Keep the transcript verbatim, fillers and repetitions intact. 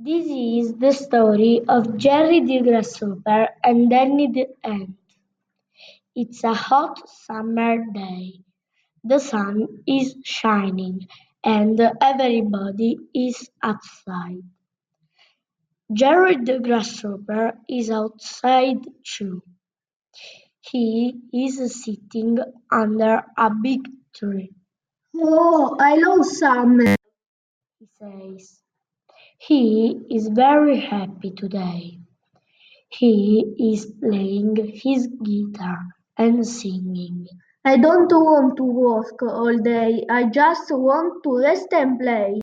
This is the story of Jerry the Grasshopper and Danny the Ant. It's a hot summer day. The sun is shining and everybody is outside. Jerry the Grasshopper is outside too. He is sitting under a big tree, Oh, I love summer. he says. He is very happy today. He is playing his guitar and singing. I don't want to work all day. I just want to rest and play.